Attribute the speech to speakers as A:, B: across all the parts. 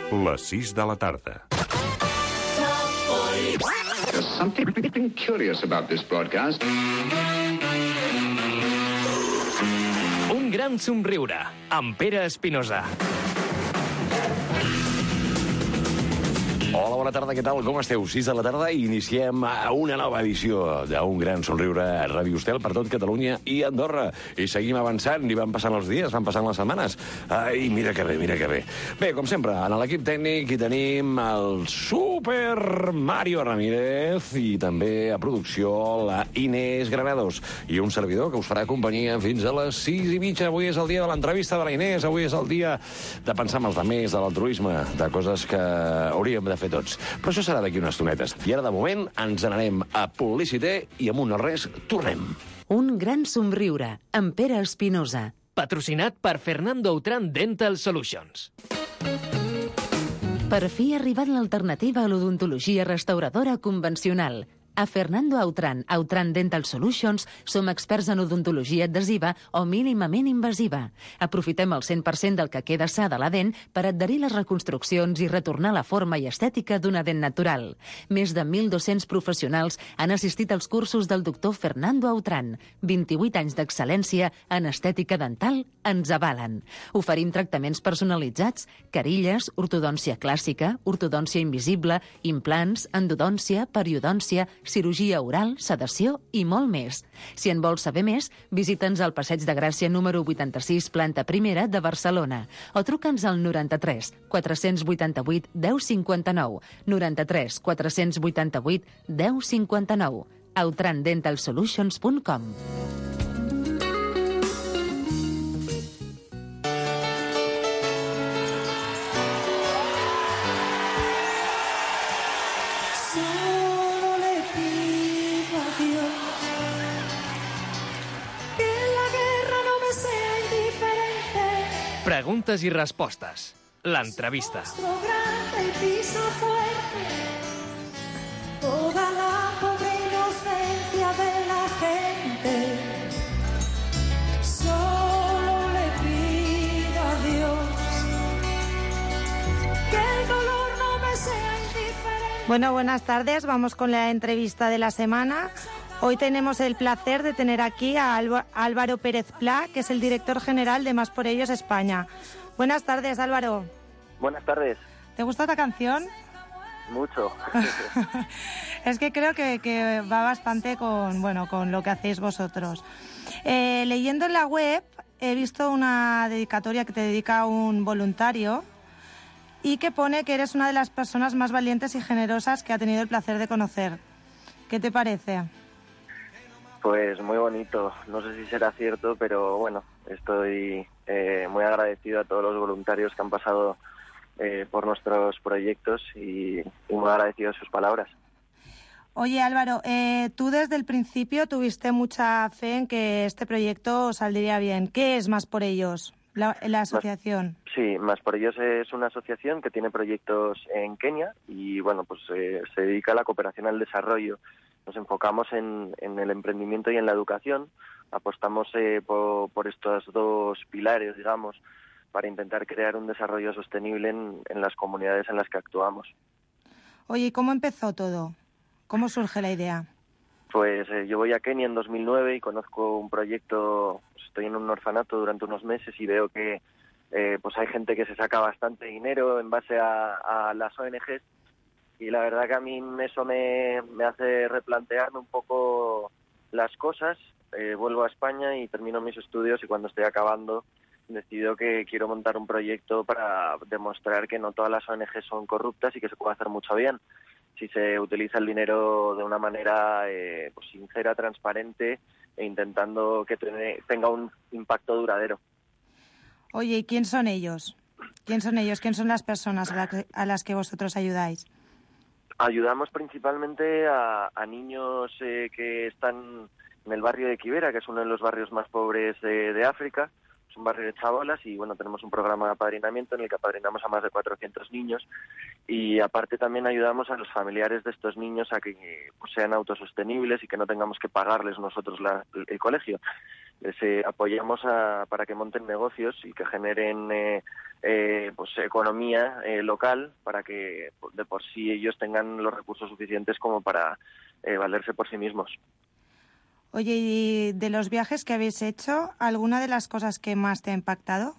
A: Les 6 de la tarda.
B: There's something curious about this broadcast.
C: Un gran somriure, amb Pere Espinosa.
D: Hola, bona tarda, què tal? Com esteu? 6 de la tarda i iniciem una nova edició d'un gran somriure a Ràdio Estel per tot Catalunya i Andorra. I seguim avançant, i van passant els dies, van passant les setmanes. Ai, mira que bé, mira que bé. Bé, com sempre, en l'equip tècnic hi tenim el Super Mario Ramírez i també a producció la Inés Granados i un servidor que us farà companyia fins a les 6:30. Avui és el dia de l'entrevista de la Inés, avui és el dia de pensar en els altres, de l'altruisme, de coses que hauríem de fer tots. Però això serà d'aquí unes tonetes. I ara, de moment, ens n'anem a publicitat i amb un no res, tornem.
E: Un gran somriure, amb Pere Espinosa.
C: Patrocinat per Fernando Autran Dental Solutions.
E: Per fi ha arribat l'alternativa a l'odontologia restauradora convencional. A Fernando Autran Dental Solutions som experts en odontologia adhesiva o mínimament invasiva. Aprofitem el 100% del que queda sa de la dent per adherir les reconstruccions i retornar la forma i estètica d'una dent natural. Més de 1.200 professionals han assistit als cursos del doctor Fernando Autran. 28 anys d'excel·lència en estètica dental ens avalen. Oferim tractaments personalitzats, carilles, ortodòncia clàssica, ortodòncia invisible, implants, endodòncia, periodòncia, cirurgia oral, sedació i molt més. Si en vols saber més, visita'ns al Passeig de Gràcia número 86, planta primera de Barcelona, o truca'ns al 93 488 1059, 93 488 1059, autrandentalsolutions.com.
C: Preguntes i respostes. L'entrevista.
F: Toda la pobre inocencia de la gente. Solo le pido a Dios que el dolor no me sea indiferente.
G: Bueno, buenas tardes. Vamos con la entrevista de la semana. Hoy tenemos el placer de tener aquí a Álvaro Pérez Pla, que es el director general de Más por Ellos España. Buenas tardes, Álvaro.
H: Buenas tardes.
G: ¿Te gusta esta canción?
H: Mucho.
G: Es que creo que va bastante con lo que hacéis vosotros. Leyendo en la web he visto una dedicatoria que te dedica un voluntario y que pone que eres una de las personas más valientes y generosas que ha tenido el placer de conocer. ¿Qué te parece?
H: Pues muy bonito. No sé si será cierto, pero bueno, estoy muy agradecido a todos los voluntarios que han pasado por nuestros proyectos y muy agradecido a sus palabras.
G: Oye, Álvaro, tú desde el principio tuviste mucha fe en que este proyecto saldría bien. ¿Qué es Más por Ellos, la asociación?
H: Sí, Más por Ellos es una asociación que tiene proyectos en Kenia y bueno, pues se dedica a la cooperación al desarrollo. Nos enfocamos en el emprendimiento y en la educación. Apostamos por estos dos pilares, digamos, para intentar crear un desarrollo sostenible en las comunidades en las que actuamos.
G: Oye, ¿y cómo empezó todo? ¿Cómo surge la idea?
H: Pues yo voy a Kenia en 2009 y conozco un proyecto, estoy en un orfanato durante unos meses y veo que pues hay gente que se saca bastante dinero en base a las ONGs. Y la verdad que a mí eso me hace replantearme un poco las cosas. Vuelvo a España y termino mis estudios y cuando estoy acabando decido que quiero montar un proyecto para demostrar que no todas las ONG son corruptas y que se puede hacer mucho bien si se utiliza el dinero de una manera pues sincera, transparente e intentando que tenga un impacto duradero.
G: Oye, ¿y quién son ellos? ¿Quién son ellos? ¿Quién son las personas a las que vosotros ayudáis?
H: Ayudamos principalmente a niños que están en el barrio de Kibera, que es uno de los barrios más pobres de África. Es un barrio de chabolas y bueno, tenemos un programa de apadrinamiento en el que apadrinamos a más de 400 niños y aparte también ayudamos a los familiares de estos niños a que pues, sean autosostenibles y que no tengamos que pagarles nosotros el colegio. les apoyamos para que monten negocios y que generen pues economía local, para que de por sí ellos tengan los recursos suficientes como para valerse por sí mismos.
G: Oye, y de los viajes que habéis hecho, ¿alguna de las cosas que más te ha impactado?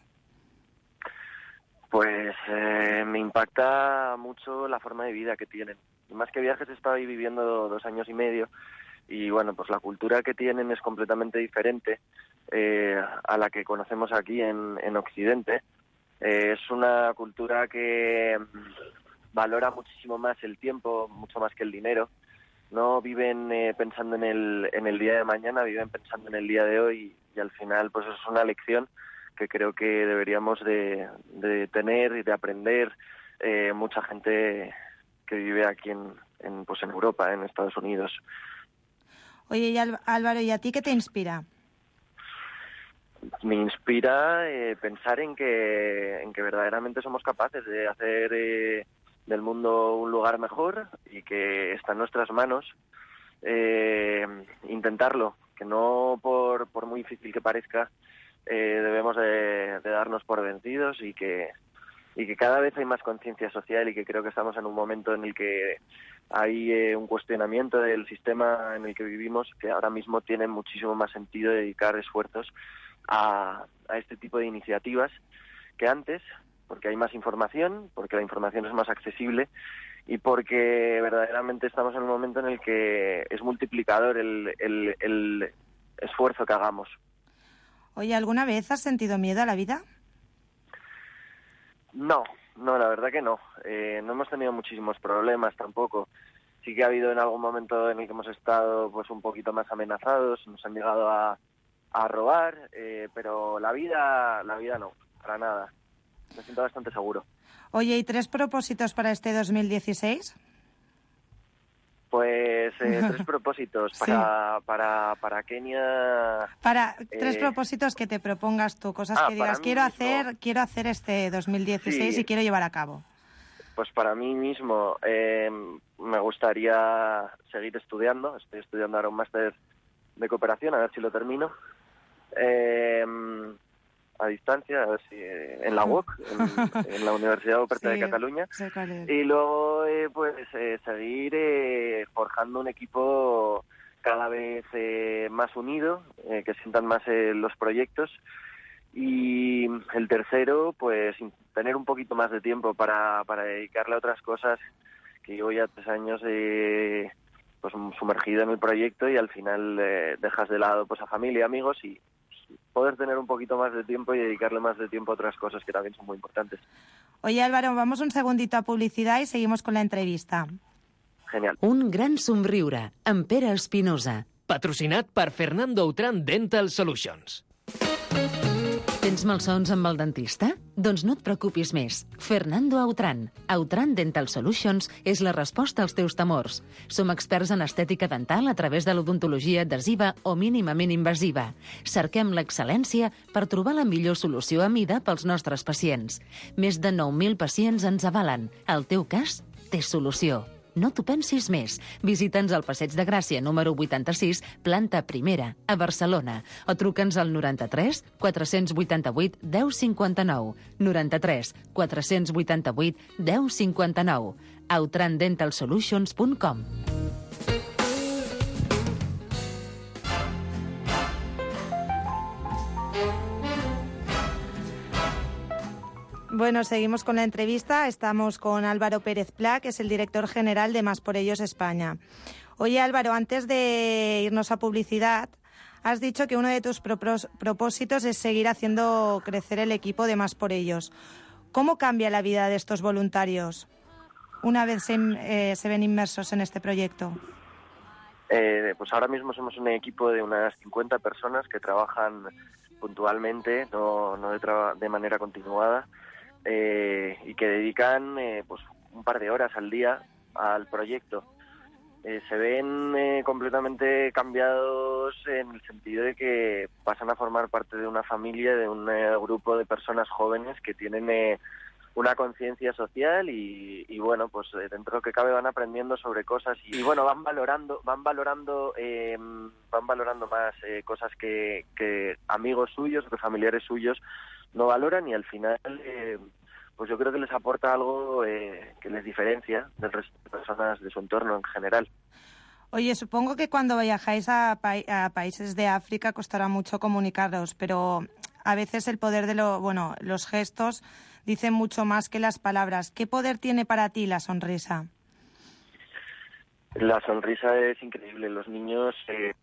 H: Pues me impacta mucho la forma de vida que tienen. Y más que viajes, he estado ahí viviendo 2 años y medio, y bueno, pues la cultura que tienen es completamente diferente a la que conocemos aquí en Occidente. Es una cultura que valora muchísimo más el tiempo, mucho más que el dinero. No viven pensando en el día de mañana, viven pensando en el día de hoy, y al final pues es una lección que creo que deberíamos de tener y de aprender mucha gente que vive aquí en Europa, en Estados Unidos.
G: Oye, y Álvaro, ¿y a ti qué te inspira?
H: Me inspira pensar en que verdaderamente somos capaces de hacer del mundo un lugar mejor, y que está en nuestras manos intentarlo, que no por muy difícil que parezca debemos de darnos por vencidos, y que cada vez hay más conciencia social, y que creo que estamos en un momento en el que hay un cuestionamiento del sistema en el que vivimos, que ahora mismo tiene muchísimo más sentido dedicar esfuerzos a este tipo de iniciativas que antes, porque hay más información, porque la información es más accesible, y porque verdaderamente estamos en un momento en el que es multiplicador el esfuerzo que hagamos.
G: Oye, ¿alguna vez has sentido miedo a la vida?
H: No, la verdad que no. No hemos tenido muchísimos problemas tampoco. Sí que ha habido en algún momento en el que hemos estado pues un poquito más amenazados, nos han llegado a robar, pero la vida no, para nada. Me siento bastante seguro.
G: Oye, ¿y 3 propósitos para este 2016?
H: Pues 3 propósitos
G: Sí.
H: para Kenia.
G: Para 3 propósitos que te propongas tú, cosas que digas, quiero hacer este 2016
H: Sí.
G: y quiero llevar a cabo.
H: Pues para mí mismo me gustaría seguir estudiando. Estoy estudiando ahora un máster de cooperación, a ver si lo termino. A distancia, a ver si en la UOC, en la Universidad Oberta de Cataluña.
G: Sé cuál es.
H: Y luego seguir forjando un equipo cada vez más unido, que sientan más los proyectos. Y el tercero, pues tener un poquito más de tiempo para dedicarle a otras cosas, que llevo ya 3 años pues sumergido en el proyecto, y al final dejas de lado pues a familia, amigos, y poder tener un poquito más de tiempo y dedicarle más de tiempo a otras cosas que también son muy importantes.
G: Oye, Álvaro, vamos un segundito a publicidad y seguimos con la entrevista.
H: Genial.
E: Un gran somriure, amb Pere Espinosa.
C: Patrocinat per Fernando Autran Dental Solutions.
E: Tens malsons amb el dentista? Doncs no et preocupis més. Fernando Autran. Autran Dental Solutions és la resposta als teus temors. Som experts en estètica dental a través de l'odontologia adhesiva o mínimament invasiva. Cerquem l'excel·lència per trobar la millor solució a mida pels nostres pacients. Més de 9.000 pacients ens avalen. El teu cas té solució. No t'ho pensis més. Visita'ns al Passeig de Gràcia, número 86, planta primera, a Barcelona. O truca'ns al 93 488 1059. 93 488 1059. outrandentalsolutions.com.
G: Bueno, seguimos con la entrevista. Estamos con Álvaro Pérez Pla, que es el director general de Más por Ellos España. Oye, Álvaro, antes de irnos a publicidad, has dicho que uno de tus propósitos es seguir haciendo crecer el equipo de Más por Ellos. ¿Cómo cambia la vida de estos voluntarios una vez se ven inmersos en este proyecto?
H: Pues ahora mismo somos un equipo de unas 50 personas que trabajan puntualmente, no de manera continuada. Y que dedican pues un par de horas al día al proyecto. Se ven completamente cambiados en el sentido de que pasan a formar parte de una familia, de un grupo de personas jóvenes que tienen una conciencia social y bueno, pues dentro de lo que cabe van aprendiendo sobre cosas y bueno, van valorando más cosas que amigos suyos o que familiares suyos no valoran, y al final pues yo creo que les aporta algo que les diferencia del resto de personas de su entorno en general.
G: Oye, supongo que cuando viajáis a países de África costará mucho comunicaros, pero a veces el poder de los gestos dicen mucho más que las palabras. ¿Qué poder tiene para ti la sonrisa?
H: La sonrisa es increíble. Los niños,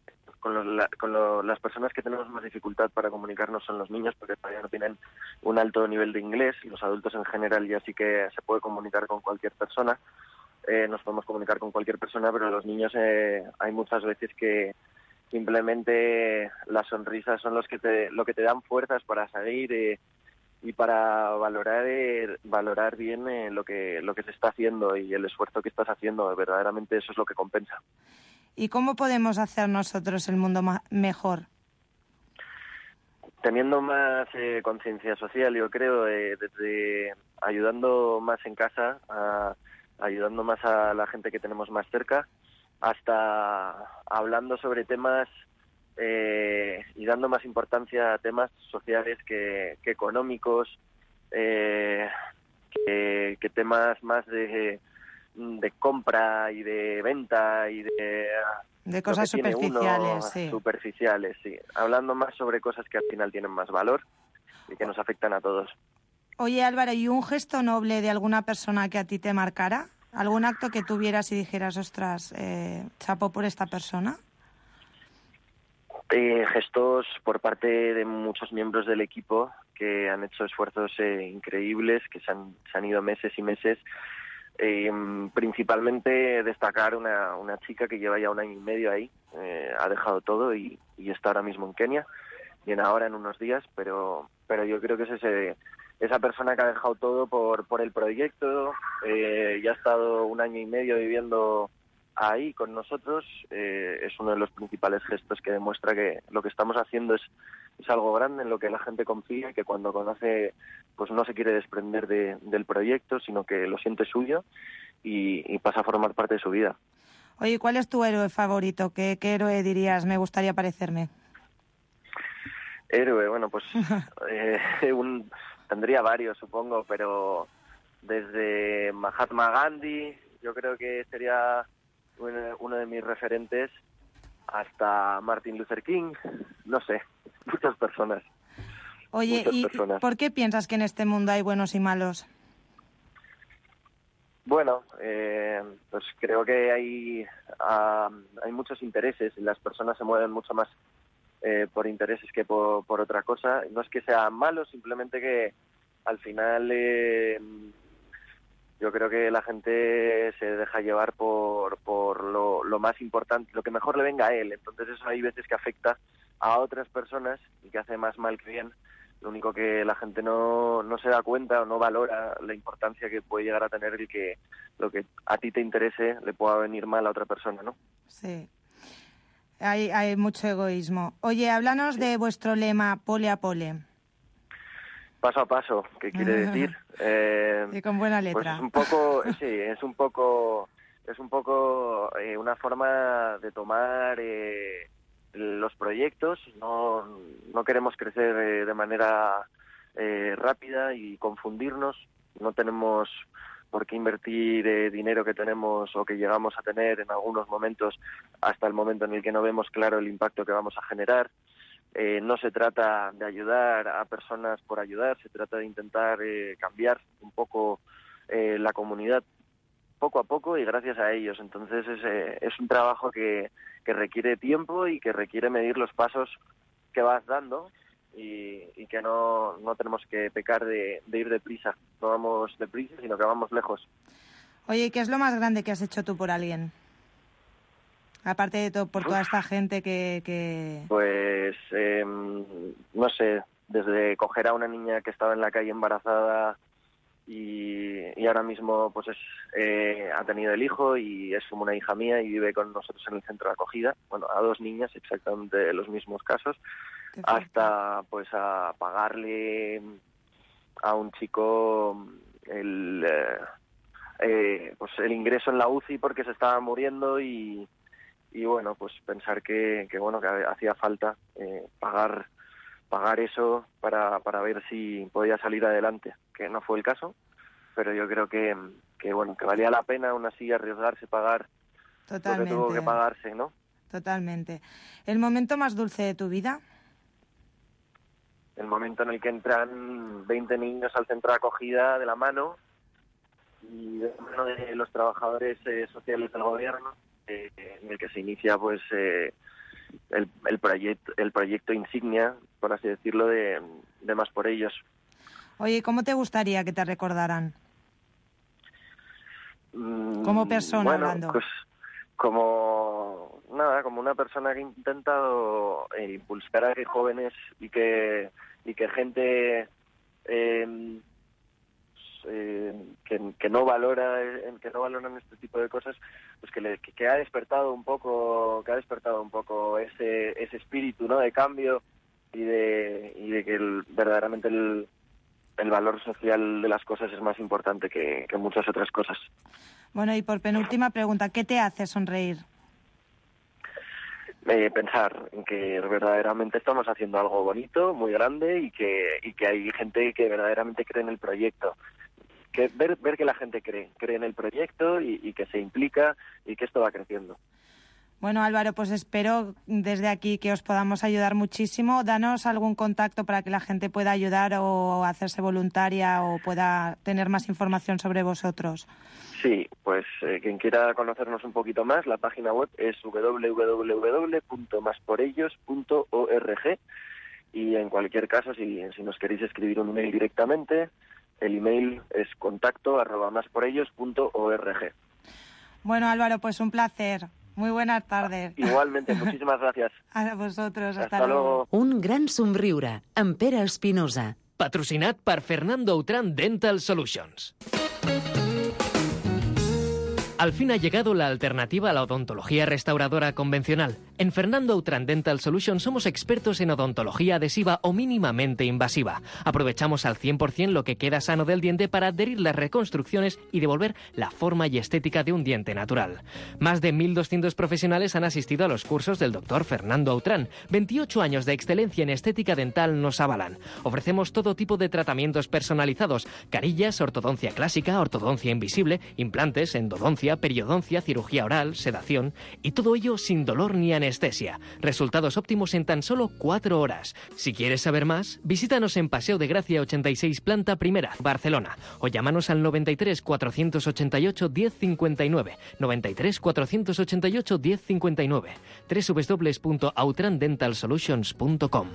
H: las personas que tenemos más dificultad para comunicarnos son los niños, porque todavía no tienen un alto nivel de inglés. Los adultos en general ya sí que se puede comunicar con cualquier persona. Nos podemos comunicar con cualquier persona, pero los niños hay muchas veces que simplemente las sonrisas son lo que te dan fuerzas para seguir y para valorar bien lo que se está haciendo y el esfuerzo que estás haciendo. Verdaderamente eso es lo que compensa.
G: ¿Y cómo podemos hacer nosotros el mundo mejor?
H: Teniendo más conciencia social, yo creo, desde ayudando más en casa, ayudando más a la gente que tenemos más cerca, hasta hablando sobre temas y dando más importancia a temas sociales que económicos, que temas más de compra y de venta y de
G: cosas superficiales, sí.
H: Superficiales, sí. Hablando más sobre cosas que al final tienen más valor y que nos afectan a todos.
G: Oye, Álvaro, ¿y un gesto noble de alguna persona que a ti te marcara? ¿Algún acto que tuvieras y dijeras, ostras, chapo por esta persona?
H: Gestos por parte de muchos miembros del equipo que han hecho esfuerzos increíbles, que se han ido meses y meses. Principalmente destacar una chica que lleva ya 1 año y medio ahí, ha dejado todo y está ahora mismo en Kenia, viene ahora en unos días, pero yo creo que es esa persona que ha dejado todo por el proyecto, ya ha estado 1 año y medio viviendo ahí con nosotros, es uno de los principales gestos que demuestra que lo que estamos haciendo es algo grande, en lo que la gente confía y que cuando conoce pues no se quiere desprender del proyecto, sino que lo siente suyo y pasa a formar parte de su vida.
G: Oye, ¿cuál es tu héroe favorito? ¿Qué héroe dirías me gustaría parecerme?
H: Héroe, bueno, pues tendría varios, supongo, pero desde Mahatma Gandhi, yo creo que sería uno de mis referentes, hasta Martin Luther King, no sé, muchas personas.
G: Oye,
H: muchas
G: ¿y
H: personas.
G: por qué piensas que en este mundo hay buenos y malos?
H: Bueno, pues creo que hay muchos intereses y las personas se mueven mucho más por intereses que por otra cosa. No es que sean malos, simplemente que al final yo creo que la gente se deja llevar por lo más importante, lo que mejor le venga a él. Entonces eso hay veces que afecta a otras personas y que hace más mal que bien. Lo único que la gente no se da cuenta o no valora la importancia que puede llegar a tener el que lo que a ti te interese le pueda venir mal a otra persona, ¿no?
G: Sí. Hay mucho egoísmo. Oye, háblanos de vuestro lema pole a pole.
H: Paso a paso, ¿qué quiere decir?
G: Y con buena letra.
H: Pues es un poco una forma de tomar los proyectos. No queremos crecer de manera rápida y confundirnos. No tenemos por qué invertir dinero que tenemos o que llegamos a tener en algunos momentos hasta el momento en el que no vemos claro el impacto que vamos a generar. No se trata de ayudar a personas por ayudar, se trata de intentar cambiar un poco la comunidad poco a poco y gracias a ellos. Entonces es un trabajo que requiere tiempo y que requiere medir los pasos que vas dando y que no tenemos que pecar de ir deprisa. No vamos deprisa, sino que vamos lejos.
G: Oye, ¿qué es lo más grande que has hecho tú por alguien? Aparte de todo, por toda esta gente que...
H: Pues, no sé, desde coger a una niña que estaba en la calle embarazada y ahora mismo pues ha tenido el hijo y es como una hija mía y vive con nosotros en el centro de acogida, bueno, a 2 niñas, exactamente los mismos casos, hasta pues a pagarle a un chico pues el ingreso en la UCI porque se estaba muriendo y bueno, pues pensar que hacía falta pagar eso para ver si podía salir adelante, que no fue el caso, pero yo creo que valía la pena aún así arriesgarse, pagar
G: Totalmente.
H: lo que tuvo que pagarse, ¿no?
G: Totalmente. ¿El momento más dulce de tu vida?
H: El momento en el que entran 20 niños al centro de acogida de la mano y de la mano de los trabajadores sociales del gobierno, en el que se inicia pues el proyecto insignia, por así decirlo, de Más por Ellos.
G: Oye, ¿cómo te gustaría que te recordaran? Como persona, hablando.
H: Pues como una persona que ha intentado impulsar a que jóvenes y que gente que no valoran este tipo de cosas, pues que ha despertado un poco ese espíritu, ¿no?, de cambio y de que verdaderamente el valor social de las cosas es más importante que muchas otras cosas.
G: Bueno, y por penúltima pregunta, ¿qué te hace sonreír?
H: Pensar en que verdaderamente estamos haciendo algo bonito, muy grande, y que hay gente que verdaderamente cree en el proyecto. Que ver que la gente cree en el proyecto y que se implica y que esto va creciendo.
G: Bueno, Álvaro, pues espero desde aquí que os podamos ayudar muchísimo. Danos algún contacto para que la gente pueda ayudar o hacerse voluntaria o pueda tener más información sobre vosotros.
H: Sí, pues quien quiera conocernos un poquito más, la página web es www.masporellos.org y en cualquier caso, si nos queréis escribir un email directamente, el email es contacto@masporellos.org.
G: Bueno, Álvaro, pues un placer. Muy buenas tardes.
H: Igualmente, muchísimas gracias.
G: A vosotros,
H: hasta luego.
E: Un gran somriure, amb Pere Espinosa.
C: Patrocinat per Fernando Autran Dental Solutions. Al fin ha llegado la alternativa a la odontología restauradora convencional. En Fernando Autran Dental Solutions somos expertos en odontología adhesiva o mínimamente invasiva. Aprovechamos al 100% lo que queda sano del diente para adherir las reconstrucciones y devolver la forma y estética de un diente natural. Más de 1.200 profesionales han asistido a los cursos del doctor Fernando Autran. 28 años de excelencia en estética dental nos avalan. Ofrecemos todo tipo de tratamientos personalizados: carillas, ortodoncia clásica, ortodoncia invisible, implantes, endodoncia, periodoncia, cirugía oral, sedación, y todo ello sin dolor ni anestesia. Resultados óptimos en tan solo 4 horas. Si quieres saber más, visítanos en Paseo de Gracia 86, planta primera, Barcelona, o llámanos al 93 488 1059, 93 488 1059, www.autrandentalsolutions.com.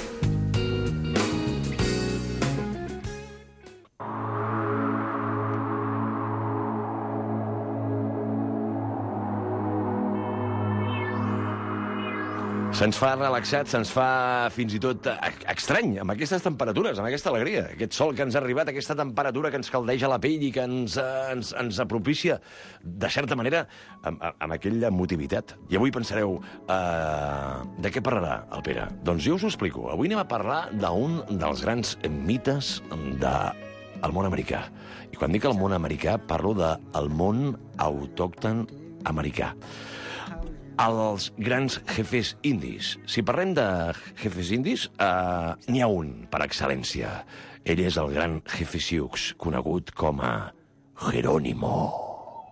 D: Se'ns fa relaxat, se'ns fa fins i tot estrany, amb aquestes temperatures, amb aquesta alegria, aquest sol que ens ha arribat, aquesta temperatura que ens caldeja la pell i que ens apropicia, de certa manera, amb aquella emotivitat. I avui pensareu, de què parlarà el Pere? Doncs jo us ho explico. Avui anem a parlar d'un dels grans mites del món americà. I quan dic el món americà, parlo del món autòcton americà. Els grans jefes indis. Si parlem de jefes indis, n'hi ha un per excel·lència. Ell és el gran jefe Sioux, conegut com a Jerónimo.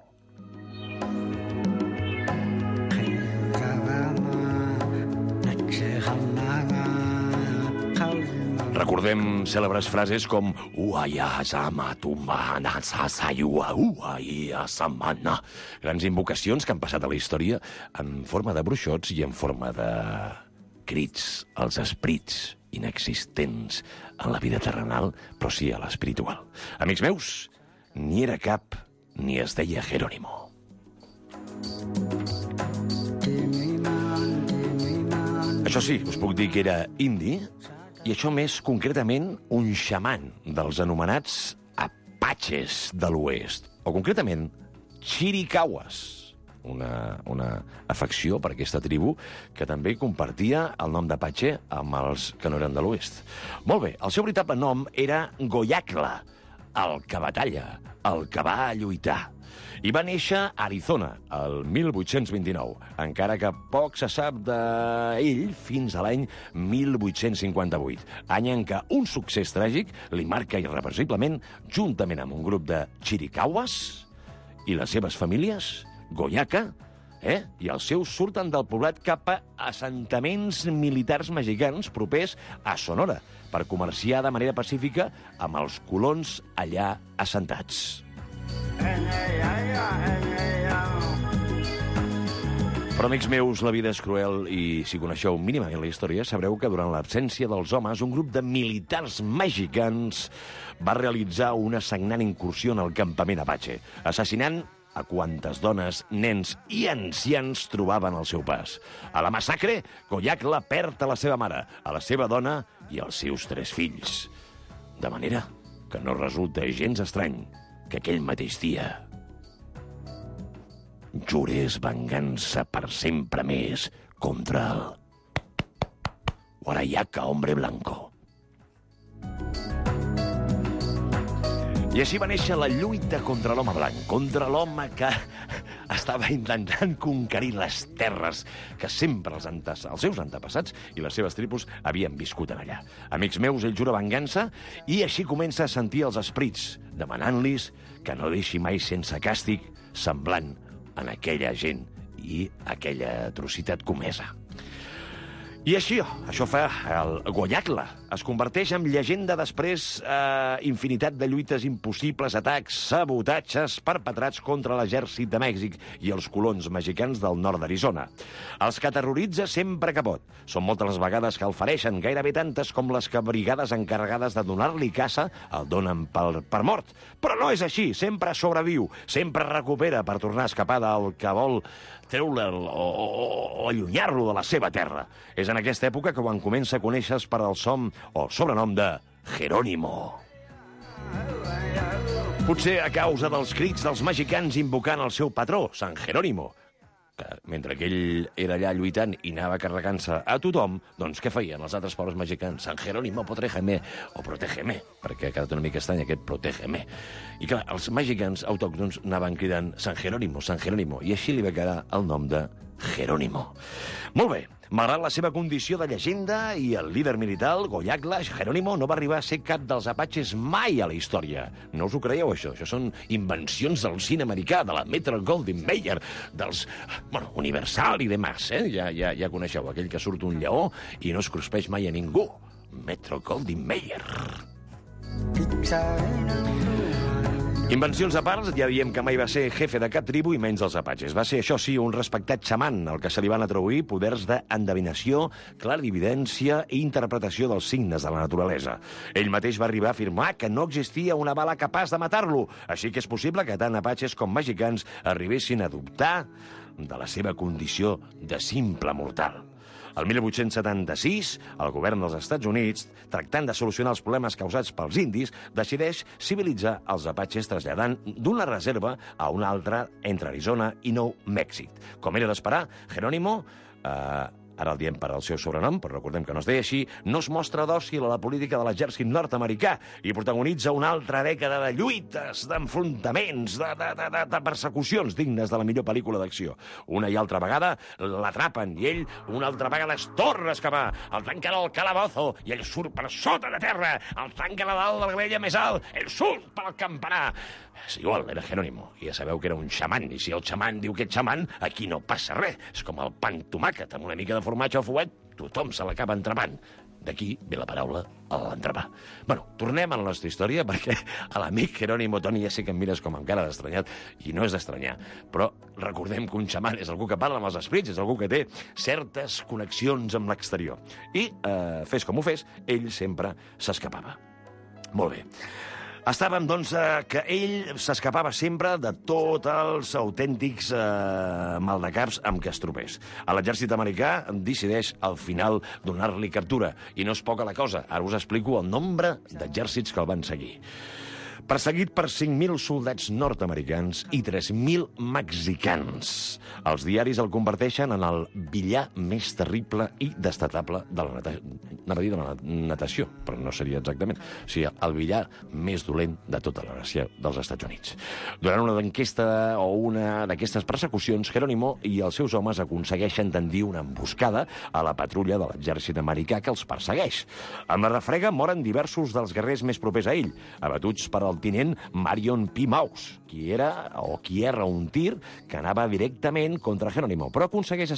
D: Recordem cèlebres frases com grans invocacions que han passat a la història en forma de bruixots i en forma de crits als esprits inexistents en la vida terrenal, però sí a l'espiritual. Amics meus, ni era cap ni es deia Jerónimo. Això sí, us puc dir que era indi, i això més concretament un xaman dels anomenats apatxes de l'oest, o concretament Chiricahuas, una afecció per aquesta tribu que també compartia el nom d'apatxe amb els que no eren de l'oest. Molt bé, el seu veritable nom era Goyacla, el que batalla, el que va a lluitar. I va néixer a Arizona, el 1829, encara que poc se sap d'ell fins a l'any 1858, any en què un succés tràgic li marca irreversiblement, juntament amb un grup de Chiricahuas i les seves famílies, Goyaca, i els seus surten del poblat cap a assentaments militars mexicans propers a Sonora per comerciar de manera pacífica amb els colons allà assentats. Però, amics meus, la vida és cruel i, si coneixeu mínimament la història, sabreu que durant l'absència dels homes, un grup de militars mexicans va realitzar una sagnant incursió en el campament Apache, assassinant a quantes dones, nens i ancians trobaven al seu pas. A la massacre, Goyacla perd a la seva mare, a la seva dona i als seus 3 fills. De manera que no resulta gens estrany que aquell mateix dia jurés vengança per sempre més contra el Guarayaca Hombre Blanco. I així va néixer la lluita contra l'home blanc, contra l'home que estava intentant conquerir les terres que sempre els seus antepassats i les seves tribus havien viscut en allà. Amics meus, ell jura vengança i així comença a sentir els esprits, demanant-los que no deixi mai sense càstig semblant en aquella gent i aquella atrocitat comesa. I així, això fa el Goyacla. Es converteix en llegenda després infinitat de lluites impossibles, atacs, sabotatges perpetrats contra l'exèrcit de Mèxic i els colons mexicans del nord d'Arizona. Els que terroritza sempre que pot. Són moltes les vegades que el fereixen, gairebé tantes com les que brigades encarregades de donar-li caça el donen per mort. Però no és així, sempre sobreviu, sempre recupera per tornar a escapar del que vol treure'l o allunyar-lo de la seva terra. És en aquesta època que quan comença a conèixer per el sobrenom de Jerónimo. Potser a causa dels crits dels mexicans invocant el seu patró, San Jerónimo, que mentre que ell era allà lluitant i anava carregant-se a tothom, doncs què feien els altres pobres mexicans? San Jerónimo, protégeme, o protégeme, perquè ha quedat una mica estrany aquest protégeme. I clar, els mexicans autòctons anaven cridant San Jerónimo, i així li va quedar el nom de Jerónimo. Molt bé. Malgrat la seva condició de llegenda i el líder militar, Goyacla, Jerónimo no va arribar a ser cap dels apatxes mai a la història. No us ho creieu, això? Això són invencions del cine americà, de la Metro-Goldwyn-Mayer, dels... Universal i demás, Ja coneixeu, aquell que surt un lleó i no es cruspeix mai a ningú. Metro-Goldwyn-Mayer. Invencions a part, ja diem que mai va ser jefe de cap tribu i menys dels apatxes. Va ser, això sí, un respectat xaman, al que se li van atribuir poders d'endevinació, clarividència i interpretació dels signes de la naturalesa. Ell mateix va arribar a afirmar que no existia una bala capaç de matar-lo, així que és possible que tant apatxes com mexicans arribessin a dubtar de la seva condició de simple mortal. El 1876, el govern dels Estats Units, tractant de solucionar els problemes causats pels indis, decideix civilitzar els apatxes traslladant d'una reserva a una altra entre Arizona i Nou Mèxic. Com era d'esperar, Jerónimo, ara el diem per al seu sobrenom, però recordem que no es deia així, no es mostra dòcil a la política de l'exèrcit nord-americà i protagonitza una altra dècada de lluites, d'enfrontaments, de persecucions dignes de la millor pel·lícula d'acció. Una i altra vegada l'atrapen i ell una altra vegada es torna a escapar. El tanquen al calabozo i ell surt per sota de terra. El tanquen a dalt de la gavella més alt. Ell surt pel campanar. És igual, era Jerónimo. I ja sabeu que era un xaman. I si el xaman diu que és xaman, aquí no passa res. És com el pa amb tomàquet, amb una mica de formatge al fuet, tothom se l'acaba entrepant. D'aquí ve la paraula a l'entrepà. Bueno, tornem a la nostra història, perquè a l'amic Jerónimo, Toni, ja sé que em mires com amb cara d'estranyat, i no és d'estranyar, però recordem que un xaman és algú que parla amb els esprits, és algú que té certes connexions amb l'exterior. I, fes com ho fes, ell sempre s'escapava. Molt bé. Estàvem, doncs, que ell s'escapava sempre de tots els autèntics maldecaps amb què es trobés. A l'exèrcit americà decideix, al final, donar-li captura. I no és poca la cosa. Ara us explico el nombre d'exèrcits que el van seguir. Perseguit per 5.000 soldats nord-americans i 3.000 mexicans. Els diaris el converteixen en el villà més terrible i destatable de la natació, però no seria exactament. O sigui, el villà més dolent de tota la nació dels Estats Units. Durant una enquesta o una d'aquestes persecucions, Geronimo i els seus homes aconsegueixen tendir una emboscada a la patrulla de l'exèrcit americà que els persegueix. Amb la refrega moren diversos dels guerrers més propers a ell, abatuts per el tinent Marion P. Mouse, qui erra un tir que anava directament contra Geronimo, però aconsegueix,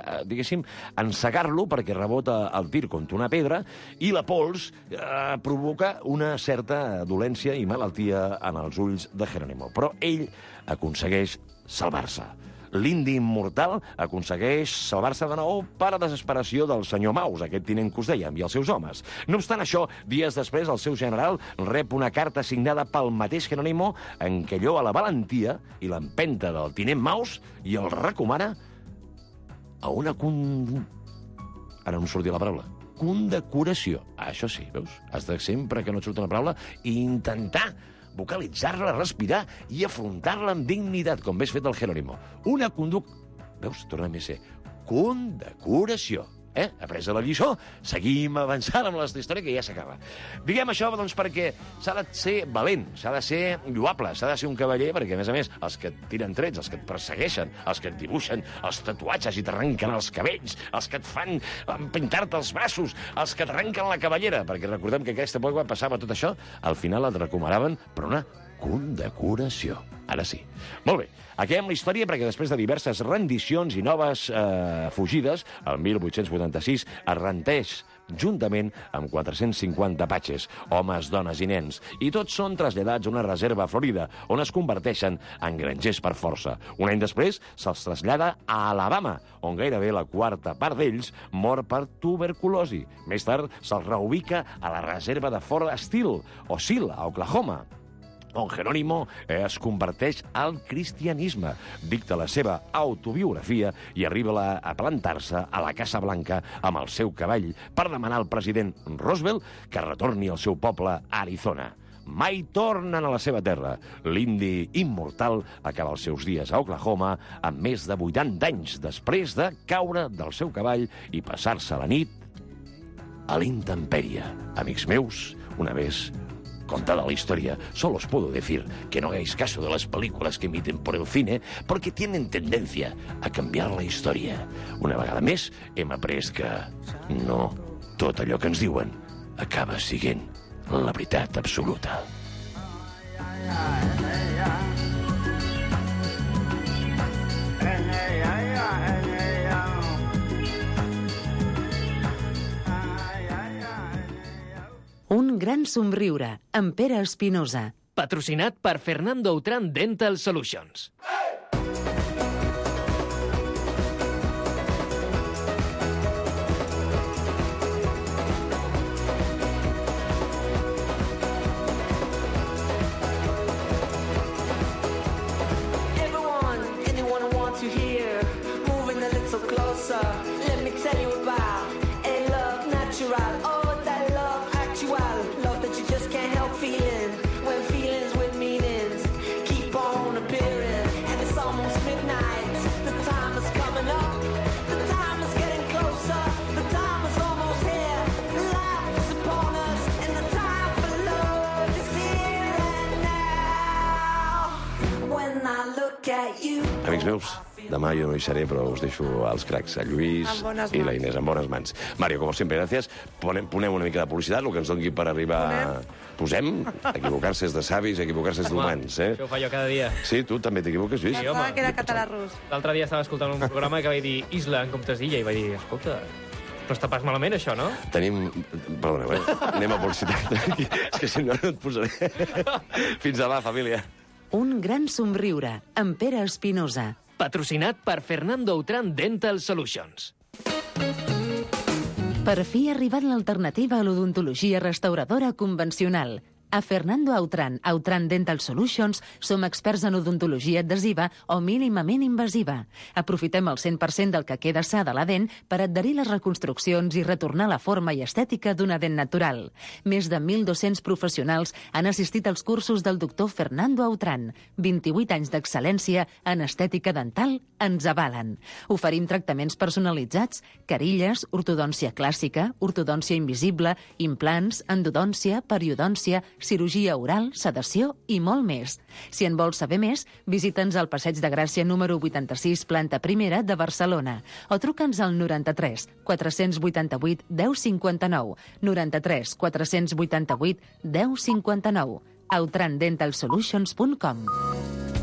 D: encegar-lo perquè rebota el tir contra una pedra i la pols provoca una certa dolència i malaltia en els ulls de Geronimo. Però ell aconsegueix salvar-se. L'indi immortal aconsegueix salvar-se de nou per a desesperació del senyor Maus, aquest tinent que us dèiem, i els seus homes. No obstant això, dies després, el seu general rep una carta signada pel mateix Geronimo en què lloa la valentia i l'empenta del tinent Maus i el recomana a una Ara no em sortia la paraula. Condecoració. Això sí, veus? Has de, sempre que no et surt una paraula, intentar vocalitzar-la, respirar i afrontar-la amb dignitat, com ves fet el Geronimo. Veus? Tornem a ser. Condecoració. Apresa la lliçó, seguim avançant amb la història que ja s'acaba. Diguem això, doncs, perquè s'ha de ser valent, s'ha de ser lloable, s'ha de ser un cavaller, perquè, a més, els que et tiren trets, els que et persegueixen, els que et dibuixen els tatuatges i t'arrenquen els cabells, els que et fan pintar-te els braços, els que t'arrenquen la cavallera, perquè recordem que aquesta època passava tot això, al final et recomanaven per una condecoració. Ara sí. Molt bé. Acabem la història perquè després de diverses rendicions i noves fugides, el 1886 es rendeix juntament amb 450 apatxes, homes, dones i nens, i tots són traslladats a una reserva a Florida, on es converteixen en grangers per força. Un any després se'ls trasllada a Alabama, on gairebé la quarta part d'ells mor per tuberculosi. Més tard se'ls reubica a la reserva de Fort Steele, o Seal, a Oklahoma, on Geronimo es converteix al cristianisme, dicta la seva autobiografia i arriba a plantar-se a la Casa Blanca amb el seu cavall per demanar al president Roosevelt que retorni al seu poble a Arizona. Mai tornen a la seva terra. L'indi immortal acaba els seus dies a Oklahoma amb més de 80 anys després de caure del seu cavall i passar-se la nit a la intempèrie. Amics meus, una vez contada la historia, solo os puedo decir que no hagáis caso de las películas que emiten por el cine porque tienen tendencia a canviar la història. Una vegada més, hem après que no tot allò que ens diuen acaba siguent la veritat absoluta.
E: Un gran somriure, amb Pere Espinosa.
C: Patrocinat per Fernando Autran Dental Solutions.
D: Amics meus, demà jo no hi seré, però us deixo als cracs, a Lluís i la Inés, en bones mans. Mario, com sempre, gràcies. Ponem una mica de publicitat, el que ens doni per arribar... Posem? Equivocar-se és de savis, equivocar-se és d'humans, eh?
C: Això ho fa jo cada dia.
D: Sí, tu també t'equivoques, Lluís?
G: Sí, home. Que era català-rus.
C: L'altre dia estava escoltant un programa que vaig dir Isla en comptes d'illa i vaig dir, escolta, no està pas malament, això, no?
D: Tenim... Perdoneu, anem a publicitat. És que si no, no et posaré. Fins demà, família.
E: Un gran somriure, amb Pere Espinosa.
C: Patrocinat per Fernando Autran Dental Solutions.
E: Per fi ha arribat l'alternativa a l'odontologia restauradora convencional. A Fernando Autran, Autran Dental Solutions, som experts en odontologia adhesiva o mínimament invasiva. Aprofitem el 100% del que queda sa de la dent per adherir les reconstruccions i retornar la forma i estètica d'una dent natural. Més de 1.200 professionals han assistit als cursos del doctor Fernando Autran. 28 anys d'excel·lència en estètica dental ens avalen. Oferim tractaments personalitzats, carilles, ortodòncia clàssica, ortodòncia invisible, implants, endodòncia, periodòncia, cirurgia oral, sedació i molt més. Si en vols saber més, visita'ns al Passeig de Gràcia número 86, planta primera de Barcelona, o truca'ns al 93 488 1059, 93 488 1059, autrandentalsolutions.com.